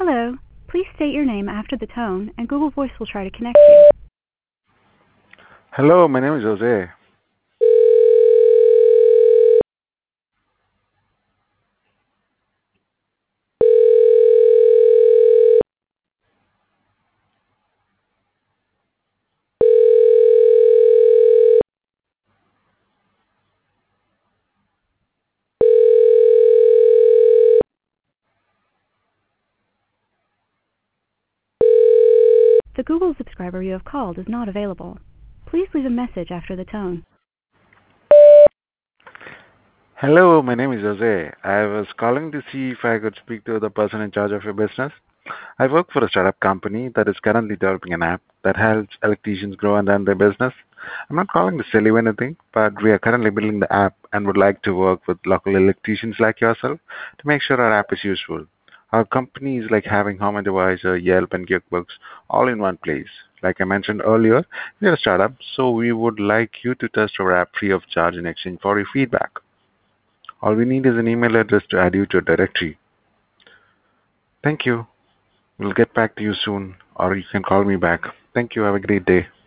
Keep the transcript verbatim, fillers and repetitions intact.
Hello. Please state your name after the tone, and Google Voice will try to connect you. Hello, my name is Jose. The Google subscriber you have called is not available. Please leave a message after the tone. Hello, my name is Jose. I was calling to see if I could speak to the person in charge of your business. I work for a startup company that is currently developing an app that helps electricians grow and run their business. I'm not calling to sell you anything, but we are currently building the app and would like to work with local electricians like yourself to make sure our app is useful. Our company is like having Home Advisor, Yelp, and QuickBooks all in one place. Like I mentioned earlier, we are a startup, so we would like you to test our app free of charge in exchange for your feedback. All we need is an email address to add you to a directory. Thank you. We'll get back to you soon, or you can call me back. Thank you. Have a great day.